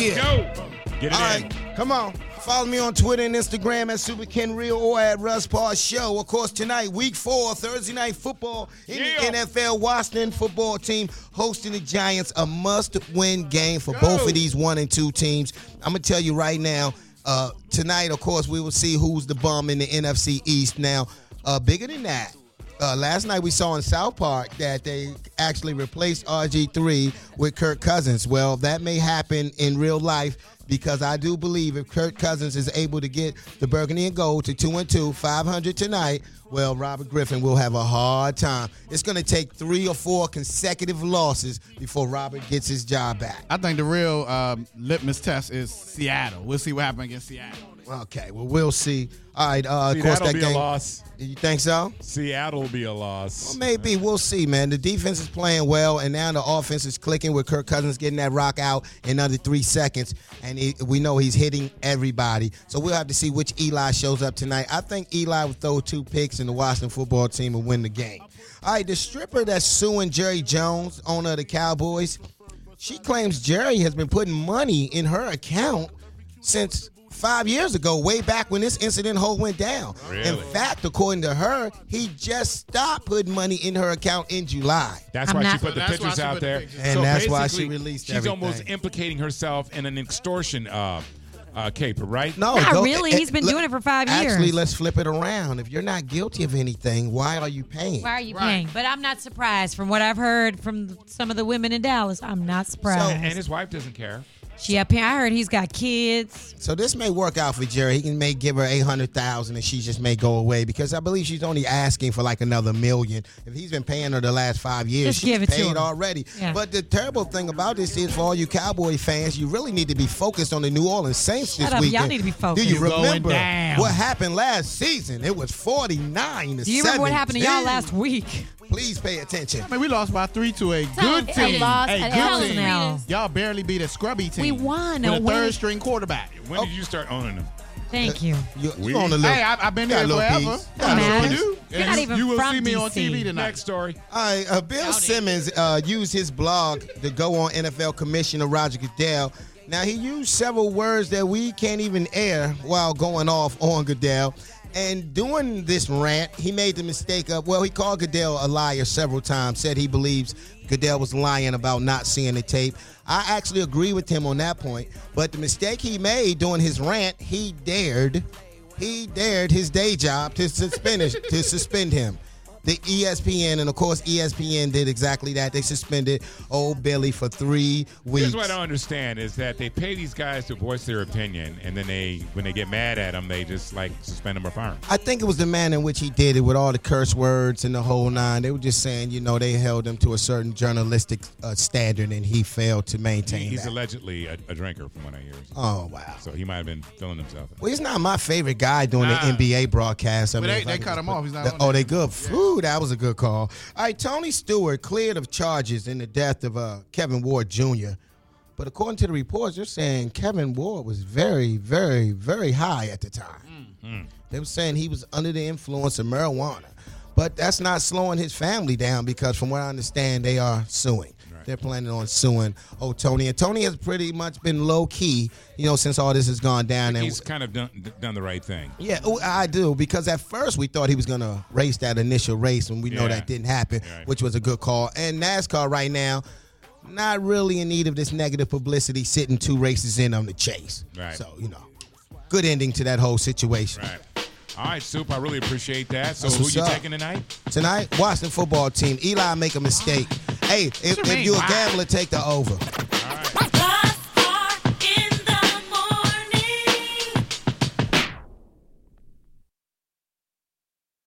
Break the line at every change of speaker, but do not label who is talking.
Let's
go. Get it
All
in.
right, come on. Follow me on Twitter and Instagram at Super Ken Real or at Russ Parr Show. Of course, tonight, Week 4, Thursday Night Football in the NFL. Washington football team hosting the Giants. A must-win game for both of these 1 and 2 teams. I'm going to tell you right now, tonight, of course, we will see who's the bum in the NFC East. Now, bigger than that, last night we saw in South Park that they actually replaced RG3 with Kirk Cousins. Well, that may happen in real life, because I do believe if Kirk Cousins is able to get the Burgundy and Gold to 2-2, 500 tonight, well, Robert Griffin will have a hard time. It's going to take 3 or 4 consecutive losses before Robert gets his job back.
I think the real litmus test is Seattle. We'll see what happens against Seattle.
Okay, well, we'll see. All right, of course,
that'll
that
be
game.
a loss.
You think so?
Seattle will be a loss.
Well, maybe. We'll see, man. The defense is playing well, and now the offense is clicking with Kirk Cousins getting that rock out in under 3 seconds, and we know he's hitting everybody. So we'll have to see which Eli shows up tonight. I think Eli will throw 2 picks, and the Washington football team will win the game. All right, the stripper that's suing Jerry Jones, owner of the Cowboys, she claims Jerry has been putting money in her account since 5 years ago, way back when this incident went down.
Really?
In fact, according to her, he just stopped putting money in her account in July.
That's why she put the pictures out there.
And
so
that's why she
basically,
released
she's
everything.
almost implicating herself in an extortion caper, right?
No,
Not really. He's been doing it for 5 years.
Actually, let's flip it around. If you're not guilty of anything, why are you paying?
Why are you paying? But I'm not surprised. From what I've heard from some of the women in Dallas, I'm not surprised.
And his wife doesn't care.
I heard he's got kids.
So this may work out for Jerry. He can give her $800,000 and she just may go away, because I believe she's only asking for like another $1 million. If he's been paying her the last 5 years,
Just give
she's
it to
paid
her.
already.
Yeah.
But the terrible thing about this is, for all you Cowboy fans, you really need to be focused on the New Orleans Saints
Shut
this
up.
weekend.
Y'all need to be focused.
Do you
You're going
remember
down.
what happened last season? It was 49-17.
Do you remember what happened to y'all last week?
Please pay attention.
I mean, we lost by 3 to a good
A
team.
loss
A
at
good team.
Elsinore.
Y'all barely beat a scrubby team.
We won.
With a
When-
third-string quarterback.
When did you start owning them?
Thank you.
You on the little,
Hey, I've been
got
here
a little
forever.
piece.
Don't matter.
do.
You're not even
You will
from
see me on
DC.
TV tonight.
Next story.
All right, Bill Simmons used his blog to go on NFL Commissioner Roger Goodell. Now, he used several words that we can't even air while going off on Goodell. And doing this rant, he made the mistake of, he called Goodell a liar several times, said he believes Goodell was lying about not seeing the tape. I actually agree with him on that point. But the mistake he made during his rant, he dared his day job to suspend him. The ESPN, and of course ESPN did exactly that. They suspended old Billy for 3 weeks.
Here's what I don't understand is that they pay these guys to voice their opinion, and then when they get mad at them, they just suspend them or fire them.
I think it was the manner in which he did it, with all the curse words and the whole nine. They were just saying, they held him to a certain journalistic standard, and he failed to maintain
He's
that.
allegedly a drinker, from what I hear.
Oh, wow.
So he might have been filling himself.
Well, he's not my favorite guy doing the NBA broadcast. I
But
mean,
they
if I could
cut
just
him
put-
off. He's not on
Oh,
there.
they good. Ooh, that was a good call. All right, Tony Stewart cleared of charges in the death of Kevin Ward Jr. But according to the reports, they're saying Kevin Ward was very, very, very high at the time. They were saying he was under the influence of marijuana. But that's not slowing his family down, because from what I understand, they are suing.
Right.
They're planning on suing Tony. And Tony has pretty much been low-key, since all this has gone down. And
He's kind of done the right thing.
yeah, I do, because at first we thought he was going to race that initial race, and we know that didn't happen,
Right.
which was a good call. And NASCAR right now, not really in need of this negative publicity, sitting 2 races in on the chase.
Right.
So, good ending to that whole situation.
Right. All right, Soup, I really appreciate that. So
That's
who
what's
you
up.
taking tonight?
Tonight, Washington football team. Eli make a mistake. Hey, if you're a gambler, take the over.